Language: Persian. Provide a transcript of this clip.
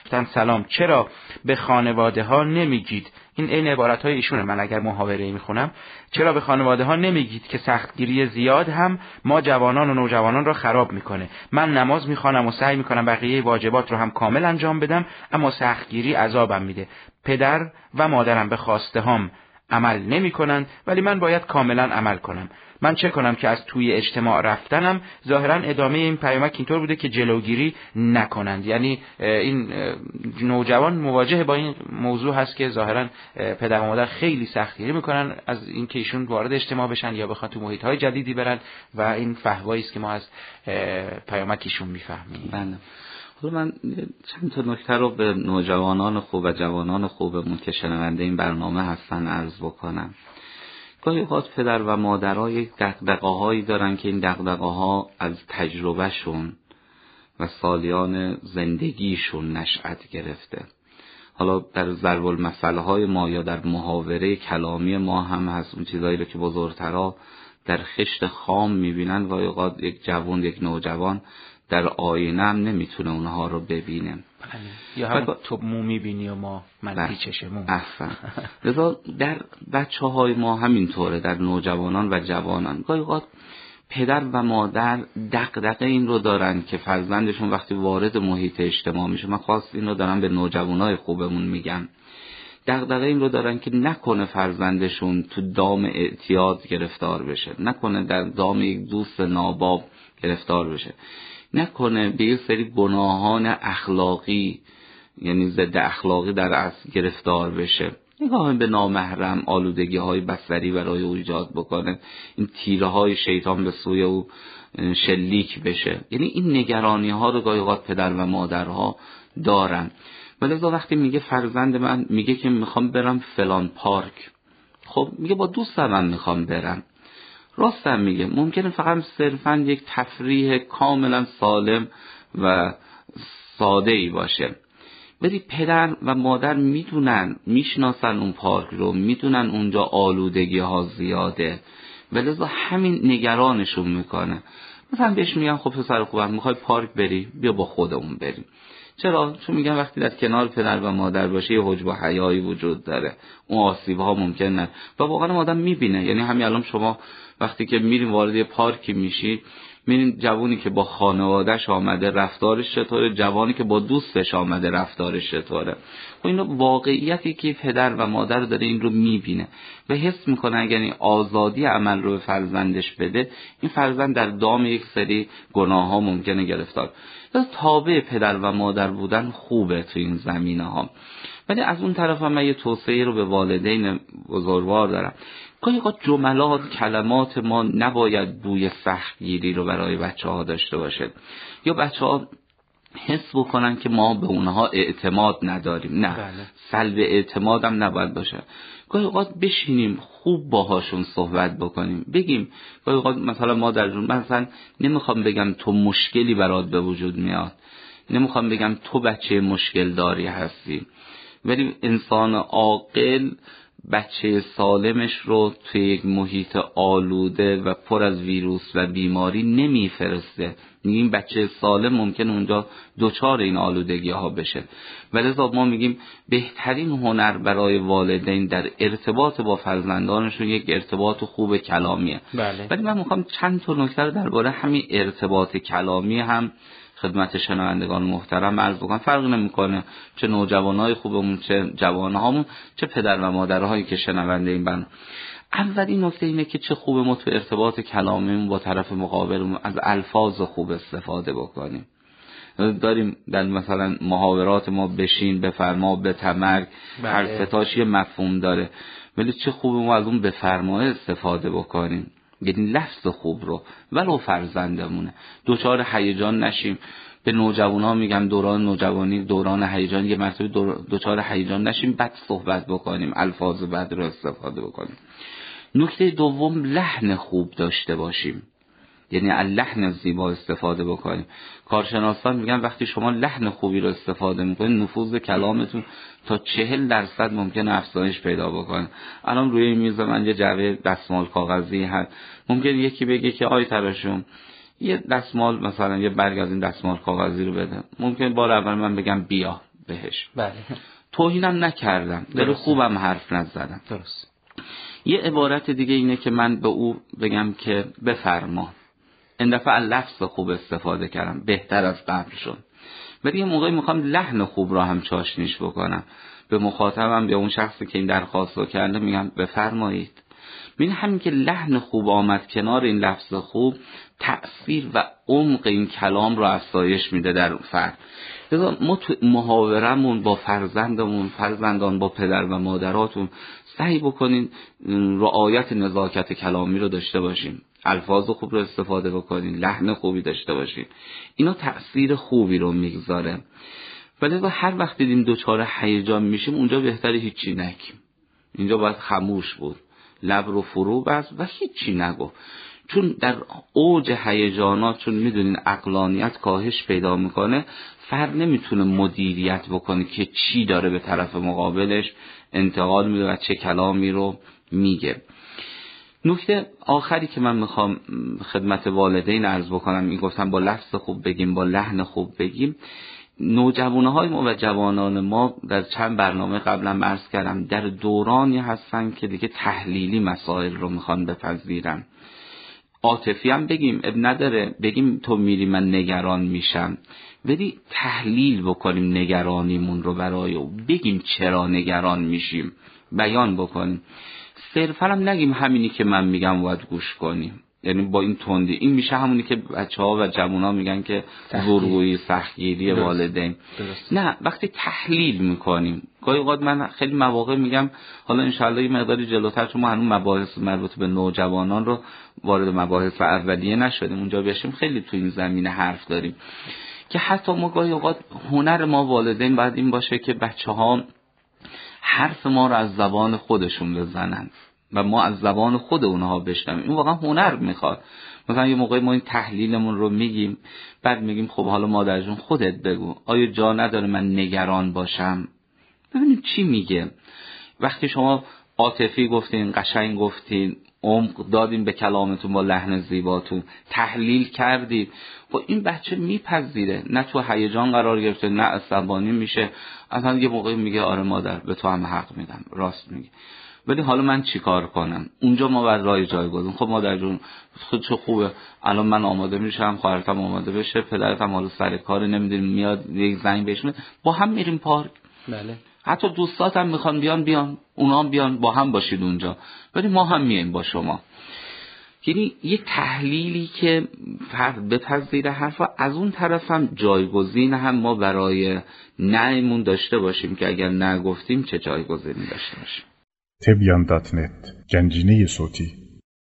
گفتن سلام، چرا به خانواده ها نمیگید، این عبارت های ایشونه، من اگر محاوره میخونم، چرا به خانواده ها نمیگید که سختگیری زیاد هم ما جوانان و نوجوانان را خراب میکنه؟ من نماز میخوانم و سعی میکنم بقیه واجبات رو هم کامل انجام بدم، اما سختگیری عذابم میده. پدر و مادرم به خواسته هام عمل نمی کنن، ولی من باید کاملا عمل کنم. من چه کنم که از توی اجتماع رفتنم ظاهرا ادامه این پیامک اینطور بوده که جلوگیری نکنند. یعنی این نوجوان مواجه با این موضوع هست که ظاهرا پدر و مادر خیلی سختگیری میکنن از اینکه ایشون وارد اجتماع بشن یا بخوان تو محیط‌های جدیدی برن و این فحوایی است که ما از پیامکشون میفهمیم. بله. حالا من چند تا نکته رو به نوجوانان خوب و جوانان خوبمون که شنونده این برنامه هستن عرض بکنم. گاهی اوقات پدر و مادرها یک دغدغه‌هایی دارن که این دغدغه‌ها از تجربهشون و سالیان زندگیشون نشأت گرفته. حالا در ضرب المثل‌های ما یا در محاوره کلامی ما هم هست اون چیزایی رو که بزرگترها در خشت خام می‌بینن، گاهی اوقات یک جوان، یک نوجوان در آینه هم نمیتونه اونها رو ببینه. یا هم تو مو میبینی و ما منفی چشمو. احسن. لذا در بچه‌های ما همینطوره، در نوجوانان و جوانان گاهی اوقات پدر و مادر دغدغه این رو دارن که فرزندشون وقتی وارد محیط اجتماع میشه، من خاص این رو دارم به نوجوانای خوبمون میگم، دغدغه این رو دارن که نکنه فرزندشون تو دام اعتیاد گرفتار بشه، نکنه در دام یک دوست ناباب گرفتار بشه، نکنه به یه سری گناهان اخلاقی یعنی ضد اخلاقی در اصل گرفتار بشه، نگاه به نامحرم، آلودگی های بصری برای او ایجاد بکنه، این تیره های شیطان به سوی او شلیک بشه. یعنی این نگرانی ها رو گاهی اوقات پدر و مادرها دارن. ولذا وقتی میگه فرزند من میگه که میخوام برم فلان پارک، خب میگه با دوستم هم میخوام برم، راستم میگه، ممکنه فقط صرفا یک تفریح کاملا سالم و ساده ای باشه، ولی پدر و مادر میدونن، میشناسن اون پارک رو، میدونن اونجا آلودگی ها زیاده، ولذا همین نگرانشون میکنه. مثلا بهش میگن خب پسر خوبم میخوای پارک بری، بیا با خودمون بریم. چرا؟ چون میگن وقتی در کنار پدر و مادر باشه یه حجب و حیایی وجود داره، اون آسیب‌ها ممکن نه. و واقعا آدم میبینه، یعنی همین الان شما وقتی که میرین وارد یه پارکی میشید، میرین جوانی که با خانواده‌اش آمده رفتارش چطوره، جوانی که با دوستش آمده رفتارش چطوره. خب این واقعیتی که پدر و مادر داره این رو میبینه و حس میکنه اگر این آزادی عمل رو به فرزندش بده، این فرزند در دام یک سری گناه‌ها ممکنه گرفتار. تابع پدر و مادر بودن خوبه تو این زمینه ها، ولی از اون طرف هم من یه توصیه رو به والدین بزرگوار دارم. گاهی اوقات جملات، کلمات ما نباید بوی سختگیری رو برای بچه‌ها داشته باشه یا بچه‌ها حس بکنن که ما به اونها اعتماد نداریم. نه، سلب اعتماد هم نباید باشه. گاهی اوقات بشینیم خوب باهاشون صحبت بکنیم، بگیم گاهی اوقات مثلا مثلا نمیخوام بگم تو مشکلی برات به وجود میاد، نمیخوام بگم تو بچه مشکل داری هستی، ولی انسان عاقل بچه سالمش رو توی یک محیط آلوده و پر از ویروس و بیماری نمیفرسته. این بچه سالم ممکن اونجا دوچار این آلودگی ها بشه. ولذا ما میگیم بهترین هنر برای والدین در ارتباط با فرزندانشون یک ارتباط خوب کلامیه. بله. ولی من میخوام چند تا نکته رو درباره همین ارتباط کلامی هم خدمت شنوندگان محترم عرض بکنم. فرق نمیکنه چه نوجوانای خوبمون، چه جوانهامون، چه پدر و مادرهایی که شنونده این برنامه. اولین نکته اینه که چه خوبه ما تو ارتباط کلامیمون با طرف مقابلمون از الفاظ خوب استفاده بکنیم. داریم در مثلا محاورات ما بشین، بفرما، بتمرگ، هر ستاش یه مفهوم داره، ولی چه خوبه ما از اون بفرما استفاده بکنیم، یعنی لفظ خوب رو ولو فرزندمونه دوچار هیجان نشیم. به نوجوانا میگم دوران نوجوانی دوران هیجان، یه مرتبه دوچار هیجان نشیم، بد صحبت بکنیم، الفاظ بد رو استفاده بکنیم. نکته دوم لحن خوب داشته باشیم، یعنی از لحن زیبا استفاده بکنیم. کارشناسان میگن وقتی شما لحن خوبی رو استفاده میکنید نفوذ کلامتون تا 40% ممکنه افزایش پیدا بکنه. الان روی میز من یه جعبه دستمال کاغذی هست، ممکنه یکی بگه که آی تراشم یه دستمال مثلا یه برگ از این دستمال کاغذی رو بده، ممکن بار اول من بگم بیا بهش. بله. توهینم نکردم، دل خوبم حرف نزدم. درست. یه عبارت دیگه اینه که من به او بگم که بفرما. این دفعه لفظ خوب استفاده کردم، بهتر از قبل شد. ولی یه موقعی میخوام لحن خوب را هم چاشنیش بکنم. به مخاطبم یا اون شخصی که این درخواست رو کرده میگم بفرمایید. ببین همین که لحن خوب آمد کنار این لفظ خوب، تأثیر و عمق این کلام رو افزایش میده در اون فرد. لذا ما تو محاورمون با فرزندان با پدر و مادراتون سعی بکنین رعایت نزاکت کلامی رو داشته باشین، الفاظ خوب رو استفاده بکنین، لحن خوبی داشته باشین. اینا تأثیر خوبی رو میگذاره. ولی هر وقت دیدیم دوچار هیجان میشیم، اونجا بهتره هیچی نگیم. اینجا باید خاموش بود، لب رو فرو بست و هیچی نگو. چون در اوج هیجانات، چون میدونین عقلانیت کاهش پیدا میکنه، فرد نمیتونه مدیریت بکنه که چی داره به طرف مقابلش انتقال میده و چه کلامی رو میگه. نکته آخری که من میخوام خدمت والدین عرض بکنم، میگفتم با لفظ خوب بگیم، با لحن خوب بگیم. نوجوانهای ما و جوانان ما در چند برنامه قبلا عرض کردم در دورانی هستن که دیگه تحلیلی مسائل رو میخوان بپذیرن. عاطفی هم بگیم اب نداره، بگیم تو میری من نگران میشم، ولی تحلیل بکنیم نگرانیمون رو برای او، بگیم چرا نگران میشیم، بیان بکنیم. صرفا هم نگیم همینی که من میگم باید گوش کنیم، یعنی با این تندی. این میشه همونی که بچه‌ها و جوونا میگن که زورگویی، سختگیری والدین. نه، وقتی تحلیل میکنیم. گاهی اوقات من خیلی مواقع میگم، حالا انشالله یه مقداری جلوتر، چون ما هنوز مباحث مربوط به نوجوانان رو وارد مباحث اولیه نشدیم، اونجا بشیم خیلی تو این زمینه حرف داریم، که حتی ما گاهی اوقات هنر ما والدین باید این باشه که بچه‌ها حرف ما رو از زبان خودشون بزنن و ما از زبان خود اونها بشنویم. این واقعا هنر میخواد. مثلا یه موقعی ما این تحلیلمون رو میگیم، بعد میگیم خب حالا مادر جون خودت بگو، آیا جا نداره من نگران باشم؟ ببینید چی میگه. وقتی شما عاطفی گفتین، قشنگ گفتین، عمق دادین به کلامتون، با لحن زیباتون تحلیل کردید، خب این بچه میپذیره، نه تو هیجان قرار گرفته، نه عصبانی میشه. اصلا یه موقعی میگه آره مادر به تو هم حق میدم، راست میگی، ولی حالا من چی کار کنم؟ اونجا ما بر راه جایگزین. خب مادر جون خود چه خوبه، الان من آماده میشم، خواهرتم آماده بشه، پدرتم حالا سر کار نمیدونیم میاد، یک زنگ بهش میده، با هم میریم پارک. بله. حتی دوستاتم میخوان بیان، اونا هم بیان، با هم باشید اونجا، ولی ما هم میایم با شما. یعنی یه تحلیلی که فرد بپذیره حرفا، از اون طرف هم جایگزین هم ما برای نهیمون داشته باشیم که اگر نگفتیم چه جایگزینی داشته باشیم. تبیان.net گنجینه صوتی